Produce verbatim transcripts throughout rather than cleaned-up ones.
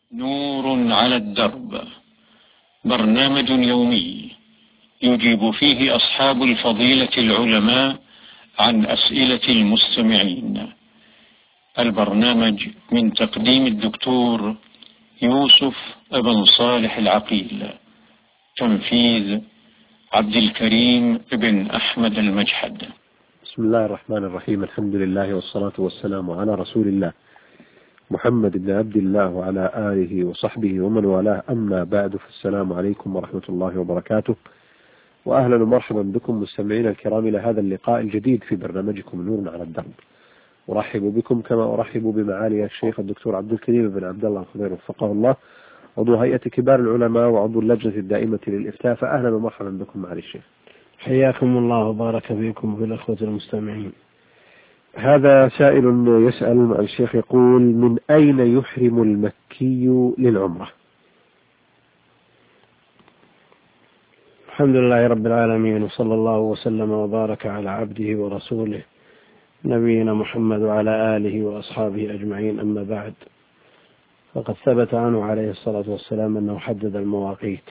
نور على الدرب، برنامج يومي يجيب فيه أصحاب الفضيلة العلماء عن أسئلة المستمعين. البرنامج من تقديم الدكتور يوسف بن صالح العقيل، تنفيذ عبد الكريم بن أحمد المجحد. بسم الله الرحمن الرحيم. الحمد لله والصلاة والسلام على رسول الله محمد بن عبد الله وعلى آله وصحبه ومن والاه، أما بعد، فالسلام عليكم ورحمة الله وبركاته، وأهلا ومرحبا بكم مستمعين الكرام إلى هذا اللقاء الجديد في برنامجكم نور على الدرب. أرحب بكم كما أرحب بمعالي الشيخ الدكتور عبد الكريم بن عبد الله الخضير وفقه الله، عضو هيئة كبار العلماء وعضو اللجنة الدائمة للإفتاء. فأهلا ومرحبا بكم معالي الشيخ. حياكم الله وبارك فيكم وفي الأخوة المستمعين. هذا سائل يسأل مع الشيخ، يقول: من أين يحرم المكي للعمرة؟ الحمد لله رب العالمين، وصلى الله وسلم وبارك على عبده ورسوله نبينا محمد وعلى آله وأصحابه أجمعين، أما بعد. فقد ثبت عنه عليه الصلاة والسلام أنه حدد المواقيت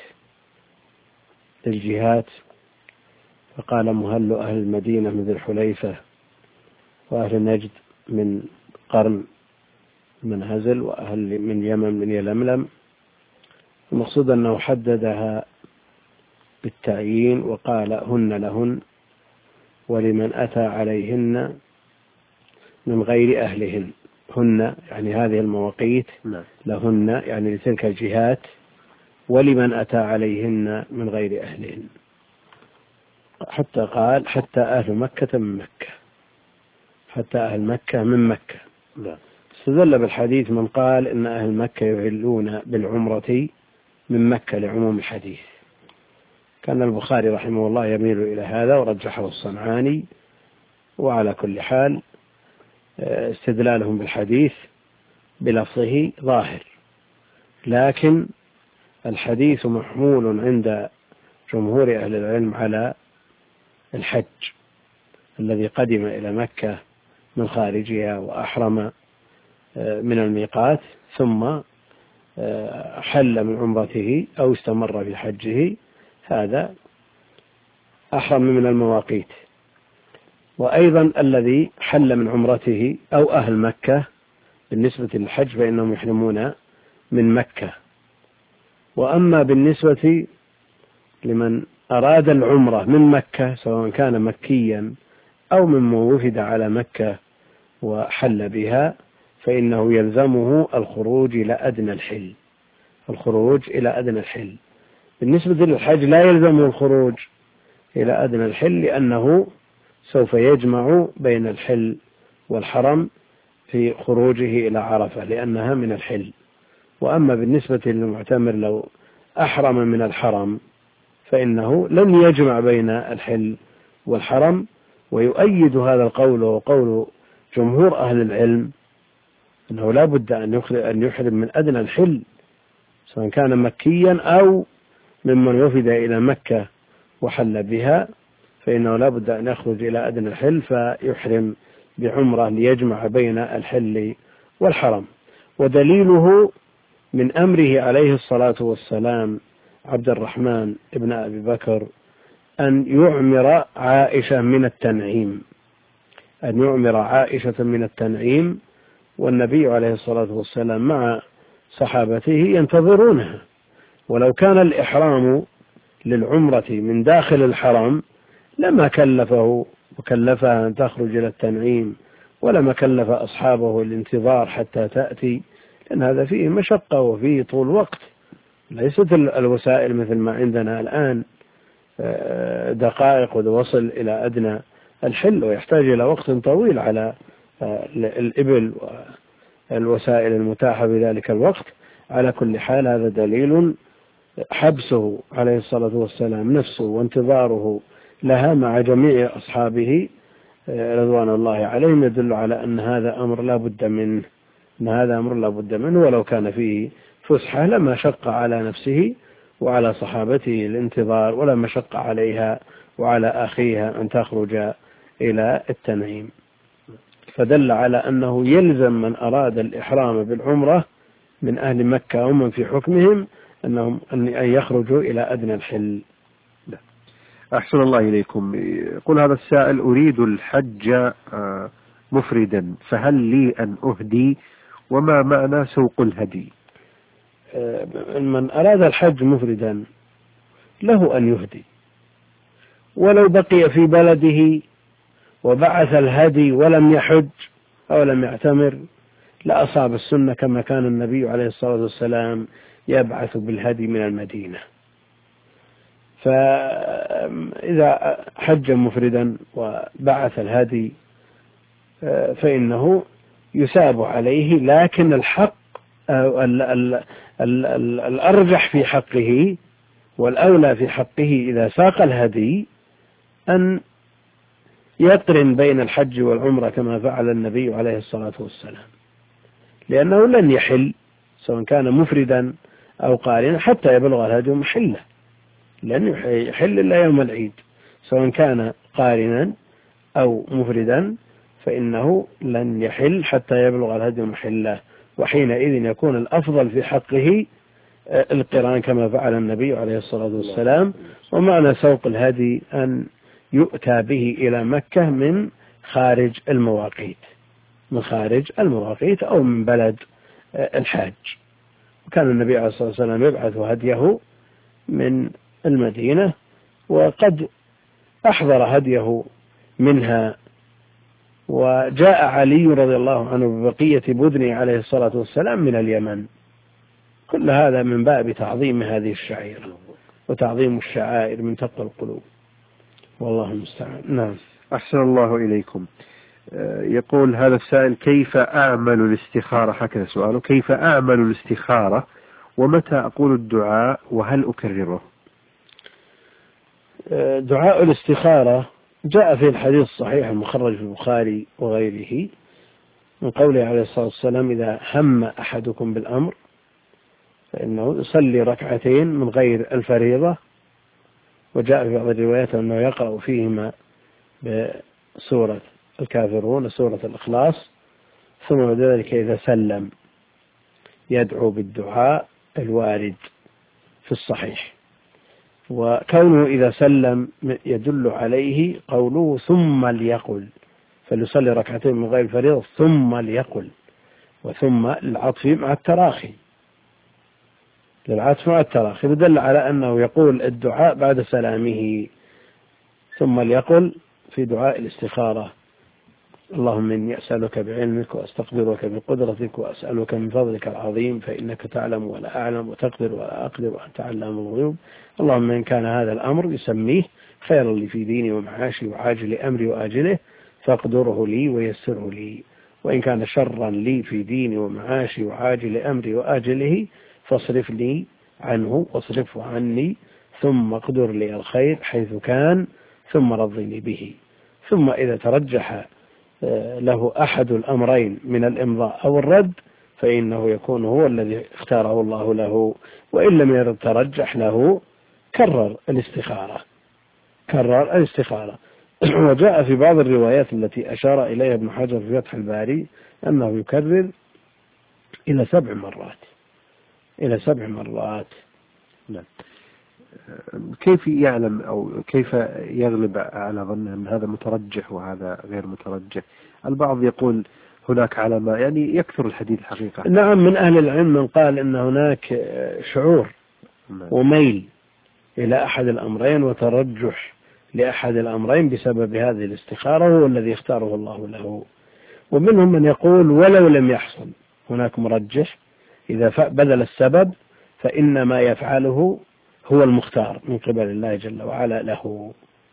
للجهات، فقال: مهل أهل المدينة من ذي الحليفة، وأهل نجد من قرن من هزل، وأهل من يمن من يلملم. المقصود أنه حددها بالتعيين وقال: هن لهن ولمن أتى عليهن من غير أهلهن. هن يعني هذه المواقيت، لهن يعني لتلك الجهات، ولمن أتى عليهن من غير أهلهن، حتى قال: حتى أهل مكة من مكة، حتى أهل مكة من مكة. استدل بالحديث من قال إن أهل مكة يحلون بالعمرة من مكة لعموم الحديث. كان البخاري رحمه الله يميل إلى هذا ورجحه الصنعاني. وعلى كل حال استدلالهم بالحديث بلفظه ظاهر، لكن الحديث محمول عند جمهور أهل العلم على الحج الذي قدم إلى مكة من خارجها وأحرم من الميقات، ثم حل من عمرته أو استمر في حجه، هذا أحرم من المواقيت. وأيضا الذي حل من عمرته أو أهل مكة بالنسبة للحج فإنهم يحرمون من مكة. وأما بالنسبة لمن أراد العمرة من مكة، سواء كان مكيا أو ممن وفد على مكة وحل بها، فإنه يلزمه الخروج إلى أدنى الحل الخروج إلى أدنى الحل. بالنسبة للحج لا يلزمه الخروج إلى أدنى الحل، لأنه سوف يجمع بين الحل والحرم في خروجه إلى عرفة، لأنها من الحل. وأما بالنسبة للمعتمر لو أحرم من الحرم فإنه لن يجمع بين الحل والحرم. ويؤيد هذا القول وقول جمهور أهل العلم أنه لا بد أن يحرم من أدنى الحل، سواء كان مكيا أو ممن وفد إلى مكة وحل بها، فإنه لا بد أن يخرج إلى أدنى الحل فيحرم بعمرة ليجمع بين الحل والحرم. ودليله من أمره عليه الصلاة والسلام عبد الرحمن ابن أبي بكر أن يعمر عائشة من التنعيم أن يعمر عائشة من التنعيم والنبي عليه الصلاة والسلام مع صحابته ينتظرونها. ولو كان الإحرام للعمرة من داخل الحرم لما كلفه وكلفها أن تخرج إلى التنعيم، ولما كلف أصحابه الانتظار حتى تأتي، لأن هذا فيه مشقة وفيه طول وقت. ليست الوسائل مثل ما عندنا الآن دقائق ووصل إلى أدنى الحل، ويحتاج إلى وقت طويل على الإبل والوسائل المتاحة في ذلك الوقت. على كل حال هذا دليل حبسه عليه الصلاة والسلام نفسه وانتظاره لها مع جميع أصحابه رضوان الله عليهم يدل على أن هذا أمر لا بد منه أن هذا أمر لا بد منه ولو كان فيه فسحة لما شق على نفسه وعلى صحابته الانتظار، ولا مشق عليها وعلى أخيها أن تخرج إلى التنعيم. فدل على أنه يلزم من أراد الإحرام بالعمرة من أهل مكة ومن في حكمهم أنهم أن يخرجوا إلى أدنى الحل. أحسن الله إليكم. يقول هذا السائل: أريد الحج مفردا، فهل لي أن أهدي؟ وما معنى سوق الهدي؟ من أراد الحج مفردا له أن يهدي، ولو بقي في بلده وبعث الهدي ولم يحج أو لم يعتمر لأصاب السنة، كما كان النبي عليه الصلاة والسلام يبعث بالهدي من المدينة. فإذا حج مفردا وبعث الهدي فإنه يثاب عليه، لكن الحق ال ال ال ال الأرجح في حقه والأولى في حقه إذا ساق الهدي أن يقرن بين الحج والعمرة كما فعل النبي عليه الصلاة والسلام، لأنه لن يحل سواء كان مفردا أو قارنا حتى يبلغ الهدي محله، لن يحل إلا يوم العيد، سواء كان قارنا أو مفردا فإنه لن يحل حتى يبلغ الهدي محله، وحينئذ يكون الأفضل في حقه القران كما فعل النبي عليه الصلاة والسلام. ومعنى سوق الهدي أن يؤتى به إلى مكة من خارج المواقيت، من خارج المواقيت أو من بلد الحاج. وكان النبي عليه الصلاة والسلام يبعث هديه من المدينة، وقد أحضر هديه منها، وجاء علي رضي الله عنه ببقية بدنه عليه الصلاة والسلام من اليمن. كل هذا من باب تعظيم هذه الشعيرة وتعظيم الشعائر من تقوى القلوب، والله المستعان. نعم. أحسن الله إليكم. يقول هذا السائل: كيف أعمل الاستخارة؟ هكذا سؤاله: كيف أعمل الاستخارة، ومتى أقول الدعاء، وهل أكرره؟ دعاء الاستخارة جاء في الحديث الصحيح المخرج في البخاري وغيره من قوله عليه الصلاة والسلام: إذا هم أحدكم بالأمر فإنه يصلي ركعتين من غير الفريضة، وجاء في بعض الروايات أنه يقرأ فيهما بسورة الكافرون وسورة الإخلاص، ثم بعد ذلك إذا سلم يدعو بالدعاء الوارد في الصحيح. وكونه إذا سلم يدل عليه قوله ثم ليقل، فليصلي ركعتين من غير الفريضة ثم ليقل، وثم العطف مع التراخي، للعطف مع التراخي يدل على أنه يقول الدعاء بعد سلامه. ثم ليقل في دعاء الاستخارة: اللهم إني أسألك بعلمك وأستقدرك بقدرتك وأسألك من فضلك العظيم فإنك تعلم ولا أعلم وتقدر ولا أقدر وأنت علام الغيوب. اللهم إن كان هذا الأمر يسميه خيرا لي في ديني ومعاشي وعاجل أمري وآجله فاقدره لي ويسره لي، وإن كان شرا لي في ديني ومعاشي وعاجل أمري وآجله فاصرف لي عنه واصرفه عني، ثم اقدر لي الخير حيث كان ثم رضني به. ثم إذا ترجح له أحد الأمرين من الإمضاء أو الرد فإنه يكون هو الذي اختاره الله له، وإن لم يترجح له كرر الاستخارة كرر الاستخارة وجاء في بعض الروايات التي أشار إليها ابن حجر في فتح الباري أنه يكرر إلى سبع مرات إلى سبع مرات. نعم. كيف يعلم أو كيف يغلب على ظنه أن هذا مترجح وهذا غير مترجح؟ البعض يقول هناك علامة، يعني يكثر الحديث حقيقة. نعم، من أهل العلم من قال أن هناك شعور نعم. وميل إلى أحد الأمرين وترجح لأحد الأمرين بسبب هذه الاستخارة، هو الذي اختاره الله له. ومنهم من يقول ولو لم يحصل هناك مرجح، إذا بذل السبب فإن ما يفعله هو المختار من قبل الله جل وعلا له.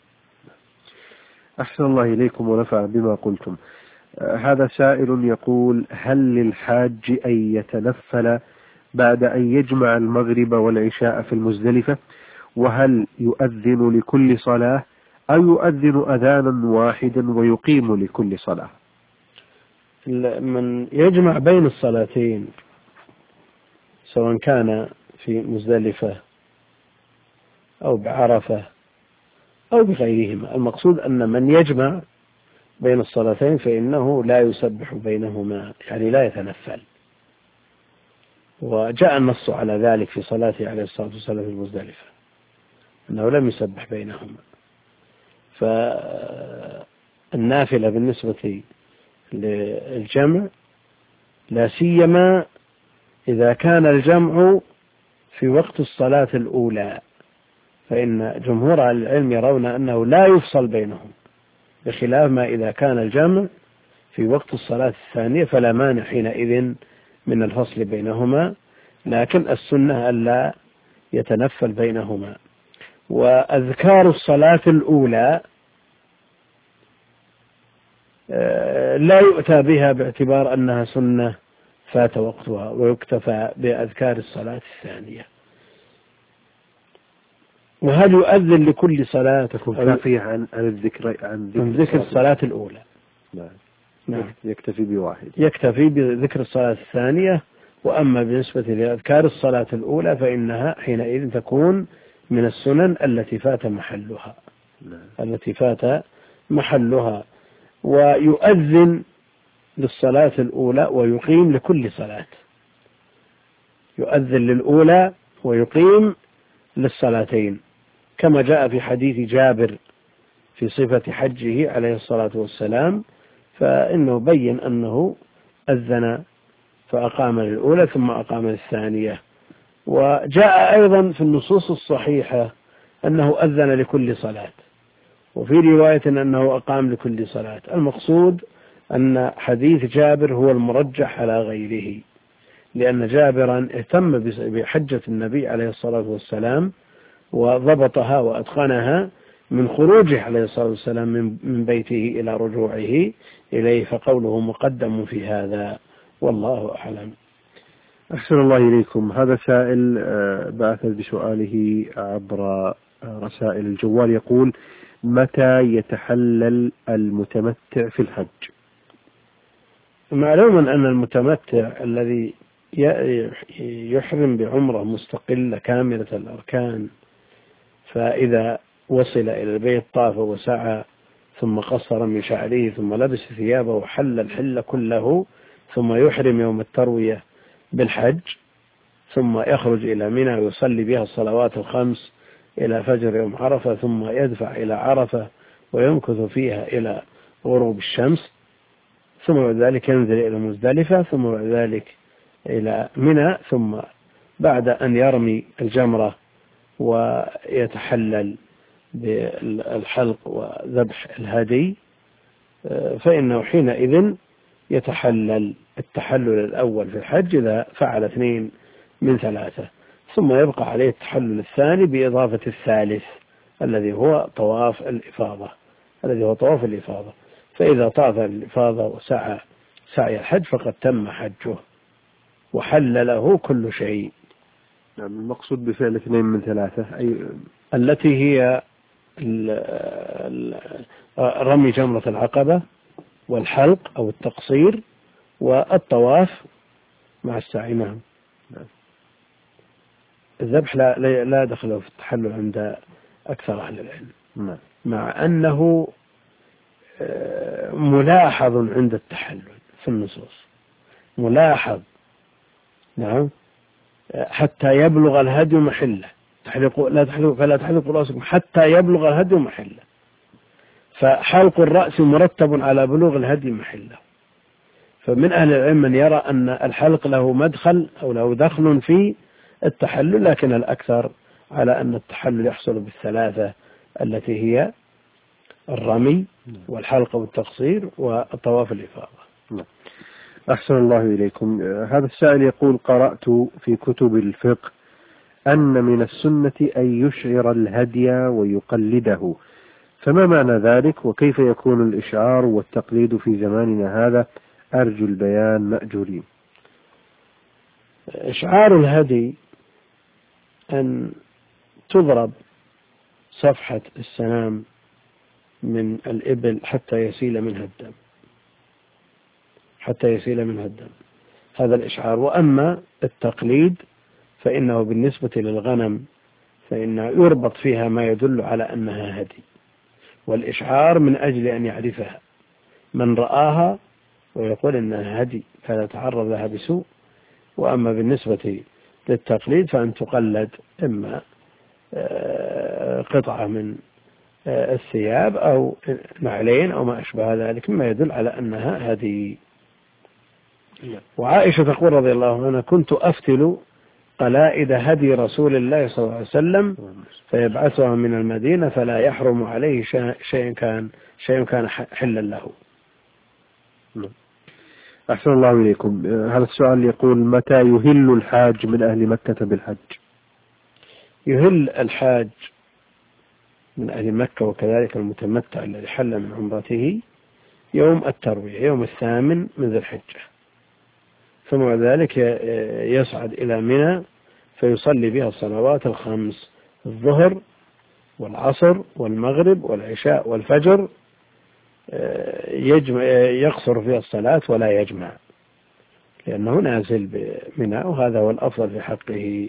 أحسن الله إليكم ونفع بما قلتم. هذا سائل يقول: هل للحاج أن يتنفل بعد أن يجمع المغرب والعشاء في المزدلفة؟ وهل يؤذن لكل صلاة أو يؤذن أذانا واحدا ويقيم لكل صلاة؟ من يجمع بين الصلاتين سواء كان في مزدلفة أو بعرفة أو بغيرهما، المقصود أن من يجمع بين الصلاتين فإنه لا يسبح بينهما، يعني لا يتنفل، وجاء النص على ذلك في صلاته عليه الصلاة والسلام في المزدلفة أنه لم يسبح بينهما. فالنافلة بالنسبة للجمع لا سيما إذا كان الجمع في وقت الصلاة الأولى، فإن جمهور العلم يرون أنه لا يفصل بينهم، بخلاف ما إذا كان الجمع في وقت الصلاة الثانية فلا مانع حينئذ من الفصل بينهما، لكن السنة ألا يتنفل بينهما. وأذكار الصلاة الأولى لا يؤتى بها باعتبار أنها سنة فات وقتها، ويكتفى بأذكار الصلاة الثانية. وهل يؤذن لكل صلاة تكون كافية عن الذكر عن ذكر, عن ذكر الصلاة الأولى؟ نعم. نعم. يكتفي بواحد، يكتفي بذكر الصلاة الثانية. وأما بالنسبة لأذكار الصلاة الأولى فإنها حينئذ تكون من السنن التي فات محلها. نعم. التي فات محلها. ويؤذن للصلاة الأولى ويقيم لكل صلاة، يؤذن للأولى ويقيم للصلاتين، كما جاء في حديث جابر في صفة حجه عليه الصلاة والسلام، فإنه بين أنه أذن فأقام للأولى ثم أقام للثانية. وجاء أيضا في النصوص الصحيحة أنه أذن لكل صلاة، وفي رواية أنه أقام لكل صلاة. المقصود أن حديث جابر هو المرجح على غيره، لأن جابرا اهتم بحجة النبي عليه الصلاة والسلام وضبطها وأتقنها من خروجه عليه الصلاة والسلام من بيته إلى رجوعه إليه، فقوله مقدم في هذا، والله أعلم. أحسن الله إليكم. هذا سائل بعث بسؤاله عبر رسائل الجوال، يقول: متى يتحلل المتمتع في الحج؟ معلوم أن المتمتع الذي يحرم بعمرة مستقلة كاملة الأركان، فإذا وصل إلى البيت طاف وسعى ثم قصر من شعره ثم لبس ثيابه وحل الحل كله، ثم يحرم يوم التروية بالحج، ثم يخرج إلى منى ويصلي بها الصلوات الخمس إلى فجر يوم عرفة، ثم يدفع إلى عرفة ويمكث فيها إلى غروب الشمس، ثم بعد ذلك ينزل إلى مزدلفة، ثم بعد ذلك إلى منى، ثم بعد أن يرمي الجمرة ويتحلل بالحلق وذبح الهدي، فإنه حينئذ يتحلل التحلل الأول في الحج إذا فعل اثنين من ثلاثة، ثم يبقى عليه التحلل الثاني بإضافة الثالث الذي هو طواف الإفاضة الذي هو طواف الإفاضة فإذا طاف الإفاضة وسعى سعي الحج فقد تم حجه وحل له كل شيء. نعم. المقصود بفعل اثنين من ثلاثة أي التي هي رمي جمرة العقبة والحلق أو التقصير والطواف مع السعي. نعم. الذبح لا لا دخله في التحلل عند أكثر أهل العلم. نعم. مع أنه ملاحظ عند التحلل في النصوص، ملاحظ. نعم. حتى يبلغ الهدي محله، تحلق لا تحلق فلا تحلقوا رأسكم حتى يبلغ الهدي محله، فحلق الرأس مرتب على بلوغ الهدي محله. فمن أهل العلم من يرى أن الحلق له مدخل أو له دخل في التحلل، لكن الأكثر على أن التحلل يحصل بالثلاثة التي هي الرمي والحلق والتقصير والطواف الإفاضة. أحسن الله إليكم. هذا السائل يقول: قرأت في كتب الفقه أن من السنة أن يشعر الهدي ويقلده، فما معنى ذلك وكيف يكون الإشعار والتقليد في زماننا هذا؟ أرجو البيان مأجورين. إشعار الهدي أن تضرب صفحة السنام من الإبل حتى يسيل منها الدم حتى يسيل منها الدم هذا الإشعار. وأما التقليد فإنه بالنسبة للغنم فإنه يربط فيها ما يدل على أنها هدي، والإشعار من أجل أن يعرفها من رآها ويقول أنها هدي فلا يتعرض لها بسوء، وأما بالنسبة للتقليد فأن تقلد إما قطعة من الثياب أو نعلين أو ما أشبه ذلك مما يدل على أنها هدي. وعائشة تقول رضي الله عنها: كنت أفتل قلائد هدي رسول الله صلى الله عليه وسلم فيبعثها من المدينة فلا يحرم عليه شيء كان شيء كان حلا له. أحسن الله إليكم. هذا السؤال يقول: متى يهل الحاج من أهل مكة بالحج؟ يهل الحاج من أهل مكة وكذلك المتمتع الذي حل من عمرته يوم التروية، يوم الثامن من ذي الحجة، ثم ذلك يصعد إلى منى فيصلي بها الصلوات الخمس: الظهر والعصر والمغرب والعشاء والفجر، يجمع يقصر فيها الصلاة ولا يجمع لأنه نازل بمنى، وهذا هو الأفضل في حقه.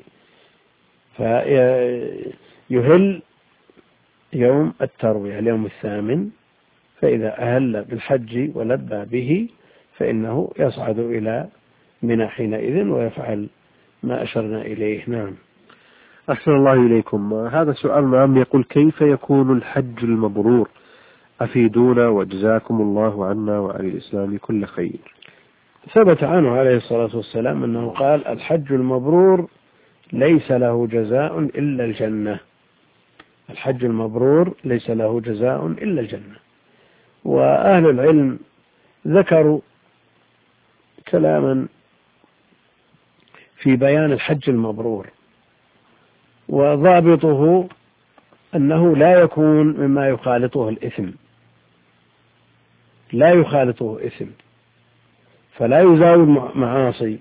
فيهل يوم التروية اليوم الثامن، فإذا أهل بالحج ولبى به فإنه يصعد إلى منى حينئذ ويفعل ما أشرنا إليه. نعم. أحسن الله إليكم. هذا سؤال نعم يقول: كيف يكون الحج المبرور؟ أفيدونا وجزاكم الله عنا وعن الإسلام كل خير. ثبت عنه عليه الصلاة والسلام أنه قال: الحج المبرور ليس له جزاء إلا الجنة. الحج المبرور ليس له جزاء إلا الجنة. وأهل العلم ذكروا كلاما في بيان الحج المبرور، وضابطه أنه لا يكون مما يخالطه الإثم، لا يخالطه إثم، فلا يزاول معاصي.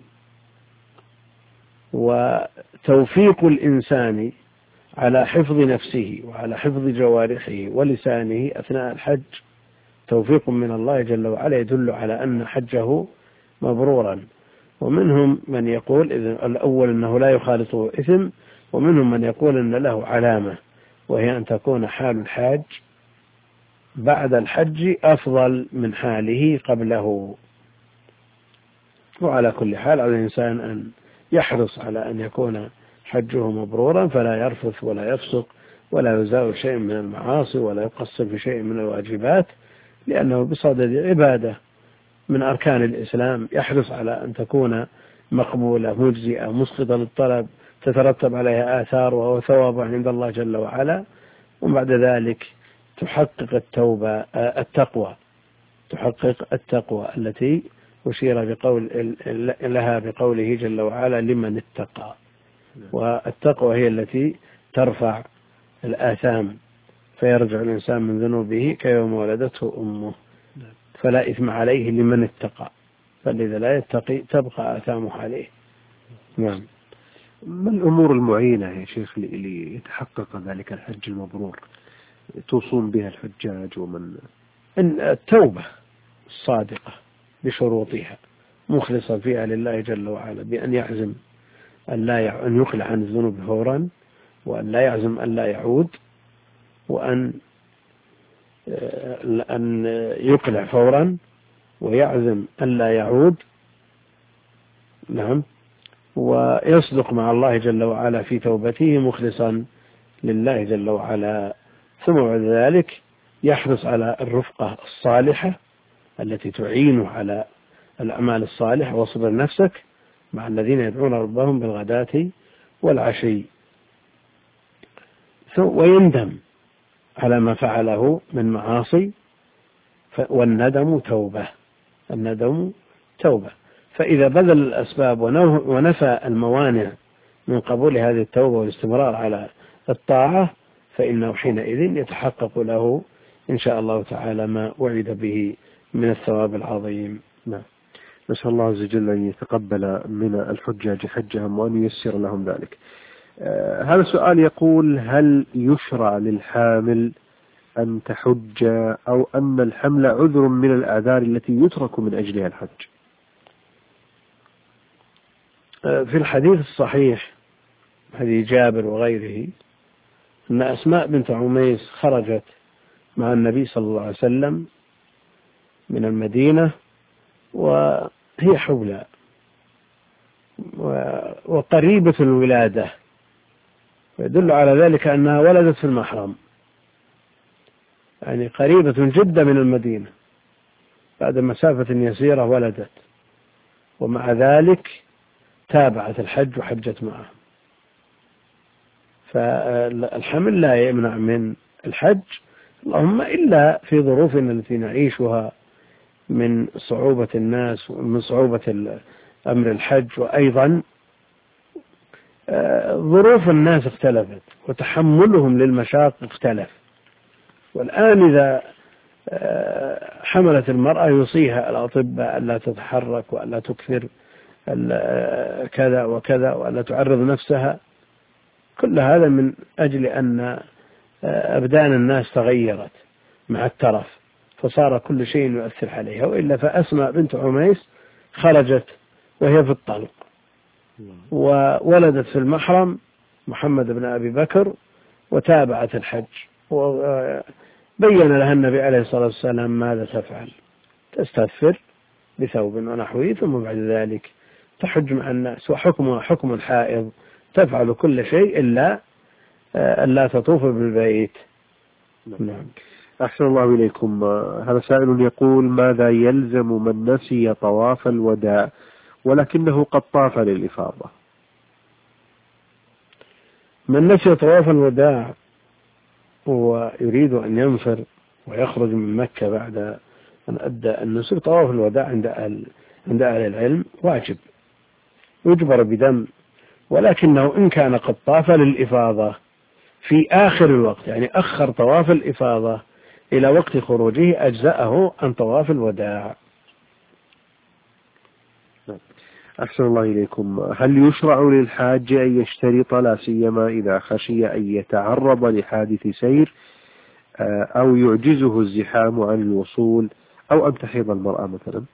وتوفيق الإنسان على حفظ نفسه وعلى حفظ جوارحه ولسانه أثناء الحج توفيق من الله جل وعلا يدل على أن حجه مبرورا. ومنهم من يقول إذن الأول أنه لا يخالطه إثم، ومنهم من يقول أن له علامة، وهي أن تكون حال الحاج بعد الحج أفضل من حاله قبله. وعلى كل حال على الإنسان أن يحرص على أن يكون حجه مبرورا، فلا يرفث ولا يفسق ولا يزاول شيء من المعاصي ولا يقصر في شيء من الواجبات، لأنه بصدد عبادة من أركان الإسلام يحرص على أن تكون مقبولة مجزئة مسقطة للطلب تترتب عليها آثار وهو ثواب عند الله جل وعلا. وبعد ذلك تحقق التوبة التقوى تحقق التقوى التي أشير بقول لها بقوله جل وعلا: لمن اتقى. والتقوى هي التي ترفع الآثام فيرجع الإنسان من ذنوبه كيوم ولدته أمه، فلا إثم عليه لمن اتقى، فالذي لا يتقي تبقى آثامه عليه. نعم. ما الأمور المعينة يا شيخ ليتحقق ذلك الحج المبرور توصون بها الحجاج؟ ومن إن التوبة الصادقة بشروطها مخلصا فيها لله جل وعلا، بأن يعزم أن لا أن يقلع عن الذنوب فورا، وأن لا يعزم أن لا يعود، وأن أن يقلع فورا ويعزم أن لا يعود. نعم. ويصدق مع الله جل وعلا في توبته مخلصا لله جل وعلا. ثم بعد ذلك يحرص على الرفقة الصالحة التي تعينه على الأعمال الصالحة، واصبر نفسك مع الذين يدعون ربهم بالغداة والعشي، ويندم على ما فعله من معاصي، والندم توبة الندم توبة فإذا بذل الأسباب ونفى الموانع من قبول هذه التوبة والاستمرار على الطاعة فإنه حينئذ يتحقق له إن شاء الله تعالى ما وعد به من الثواب العظيم. نعم. نسأل الله عز وجل أن يتقبل من الحجاج حجهم وأن ييسر لهم ذلك. آه هذا السؤال يقول: هل يشرع للحامل أن تحج، أو أن الحمل عذر من الأعذار التي يترك من أجلها الحج؟ آه في الحديث الصحيح حديث جابر وغيره أن أسماء بنت عميس خرجت مع النبي صلى الله عليه وسلم من المدينة وهي حبلى، وقريبة الولادة، ويدل على ذلك أنها ولدت في المحرم، يعني قريبة جدا من المدينة، بعد مسافة يسيرة ولدت، ومع ذلك تابعت الحج وحجت معه. فالحمل لا يمنع من الحج، اللهم إلا في ظروفنا التي نعيشها من صعوبة الناس ومن صعوبة أمر الحج، وأيضا ظروف الناس اختلفت وتحملهم للمشاق اختلف. والآن إذا حملت المرأة يوصيها الأطباء ألا تتحرك وألا تكثر كذا وكذا وألا تعرض نفسها، كل هذا من أجل أن أبدان الناس تغيرت مع الترف، فصار كل شيء يؤثر عليها. وإلا فأسماء بنت عميس خرجت وهي في الطلق، وولدت في المحرم محمد بن أبي بكر، وتابعت الحج، وبين لها النبي عليه الصلاة والسلام ماذا تفعل، تستغفر بثوب ونحوه، ثم بعد ذلك تحج مع الناس، وحكمها حكم الحائض، تفعل كل شيء إلا ألا تطوف بالبيت. نعم. أحسن الله إليكم. هذا سائل يقول: ماذا يلزم من نسي طواف الوداع ولكنه قد طاف للإفاضة؟ من نسي طواف الوداع ويريد أن ينفر ويخرج من مكة بعد أن أدى النسك، طواف الوداع عند أهل عند أهل العلم واجب يجبر بدم، ولكنه إن كان قد طاف للإفاضة في آخر الوقت، يعني أخر طواف الإفاضة إلى وقت خروجه، أجزأه عن طواف الوداع. أحسن الله إليكم. هل يشرع للحاج أن يشترط، لا سيما إذا خشي أن يتعرض لحادث سير أو يعجزه الزحام عن الوصول، أو أن تحيض المرأة مثلا؟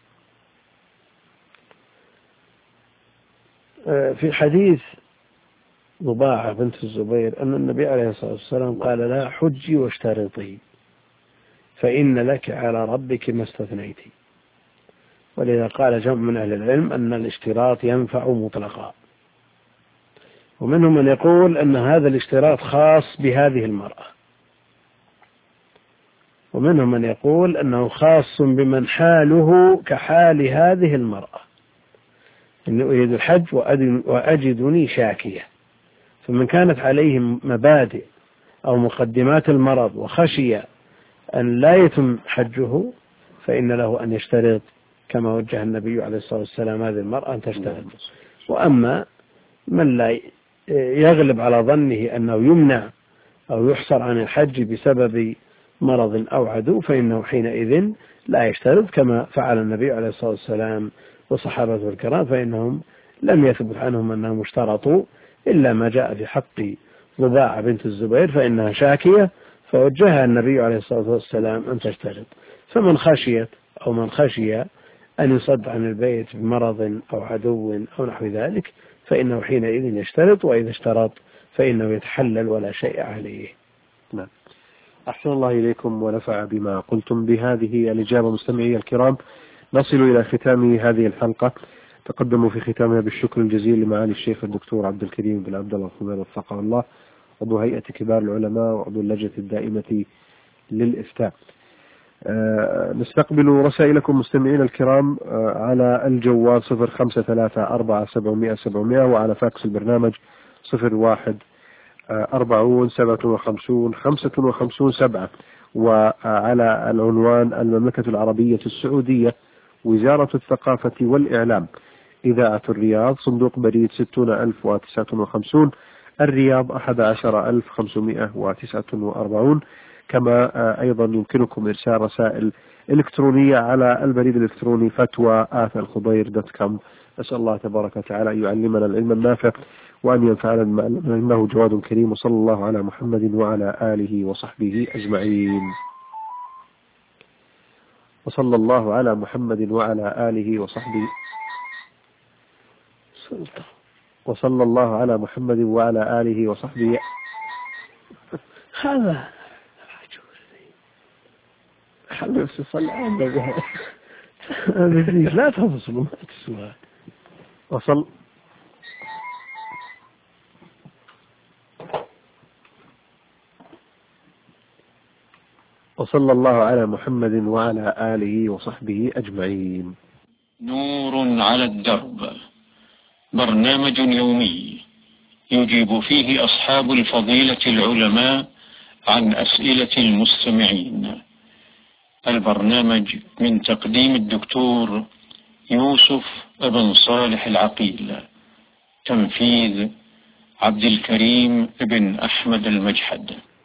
في حديث ضباعة بنت الزبير أن النبي عليه الصلاة والسلام قال: لا حجي واشترطي فإن لك على ربك ما استثنيتي. ولذا قال جمع من أهل العلم أن الاشتراط ينفع مطلقا، ومنهم من يقول أن هذا الاشتراط خاص بهذه المرأة، ومنهم من يقول أنه خاص بمن حاله كحال هذه المرأة، إني أريد الحج وأجدني شاكية، فمن كانت عليه مبادئ أو مقدمات المرض وخشي أن لا يتم حجه، فإن له أن يشترط كما وجه النبي عليه الصلاة والسلام هذه المرأة أن تشترط. وأما من لا يغلب على ظنه أنه يمنع أو يحصر عن الحج بسبب مرض أو عدو، فإنه حينئذ لا يشترط، كما فعل النبي عليه الصلاة والسلام وصحابته الكرام، فإنهم لم يثبت عنهم أنهم اشترطوا إلا ما جاء في حق ضباعة بنت الزبير فإنها شاكية، فوجهها النبي عليه الصلاة والسلام أن تشترط. فمن خشيت أو من خشي أن يصد عن البيت بمرض أو عدو أو نحو ذلك، فإنه حينئذ يشترط، وإذا اشترط فإنه يتحلل ولا شيء عليه. نعم. أحسن الله إليكم ونفع بما قلتم. بهذه الإجابة مستمعي الكرام نصل إلى ختام هذه الحلقة. تقدموا في ختامها بالشكر الجزيل لمعالي الشيخ الدكتور عبد الكريم بن عبد الله الخميل وفقه الله، عضو هيئة كبار العلماء وعضو اللجنة الدائمة للإفتاء. أه نستقبل رسائلكم مستمعين الكرام أه على الجوال صفر خمسة ثلاثة أربعة سبعمائة سبعمائة، وعلى فاكس البرنامج صفر واحد أربعون سبعة وخمسون خمسة وخمسون سبعة، وعلى العنوان المملكة العربية السعودية، وزارة الثقافة والإعلام، إذاعة الرياض، صندوق بريد ستون ألف وتسعة وخمسون، الرياض أحد عشر ألف خمسمائة وتسعة وأربعون. كما أيضا يمكنكم إرسال رسائل إلكترونية على البريد الإلكتروني فتوى آت الخضير دوت كوم. أسأل الله تبارك وتعالى أن يعلمنا العلم النافع وأن ينفعنا بما علمنا، إنه جواد كريم. وصلى الله على محمد وعلى آله وصحبه أجمعين. وصلى الله على محمد وعلى آله وصحبه وصلى الله على محمد وعلى آله وصحبه. هذا خلوا يصلي عنده لا تفصلوا ما تسوى. وصل وصلى الله على محمد وعلى آله وصحبه أجمعين. نور على الدرب، برنامج يومي يجيب فيه أصحاب الفضيلة العلماء عن أسئلة المستمعين. البرنامج من تقديم الدكتور يوسف بن صالح العقيل، تنفيذ عبد الكريم بن أحمد المجحد.